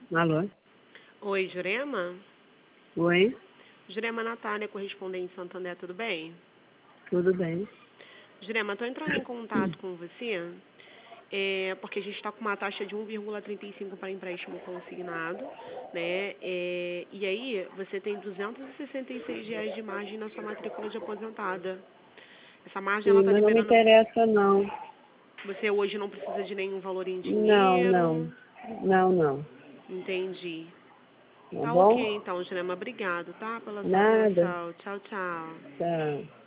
Alô? Oi, Jurema? Oi? Jurema Natália, correspondente Santander, tudo bem? Tudo bem? Jurema, estou entrando em contato com você porque a gente está com uma taxa de 1,35 para empréstimo consignado, né? E aí você tem R$ 266 de margem na sua matrícula de aposentada. Essa margem ela Sim, está mas não me liberando. interessa, não. Você hoje não precisa de nenhum valor em Não, dinheiro. não. Não, não. Entendi. Tá Tá bom? ok então, Jurema. Obrigado, tá? Pela sua Nada. atenção. Tchau, tchau. Tá.